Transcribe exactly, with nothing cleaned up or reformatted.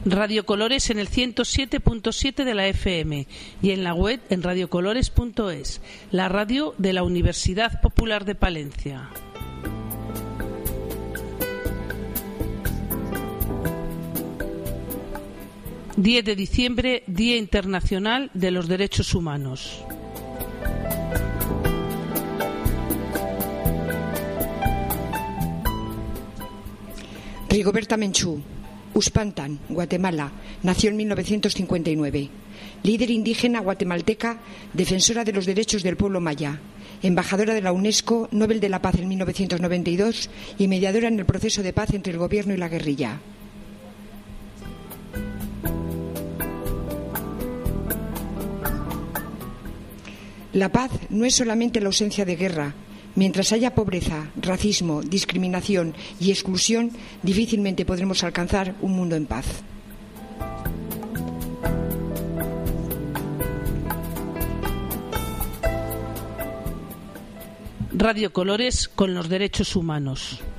Radio Colores en el ciento siete punto siete de la F M y en la web en radiocolores punto es, la radio de la Universidad Popular de Palencia. diez de diciembre, Día Internacional de los Derechos Humanos. Rigoberta Menchú, Uspantán, Guatemala, nació en mil novecientos cincuenta y nueve. Líder indígena guatemalteca, defensora de los derechos del pueblo maya, embajadora de la UNESCO, Nobel de la Paz en mil novecientos noventa y dos y mediadora en el proceso de paz entre el gobierno y la guerrilla. La paz no es solamente la ausencia de guerra. Mientras haya pobreza, racismo, discriminación y exclusión, difícilmente podremos alcanzar un mundo en paz. Radio Colores con los derechos humanos.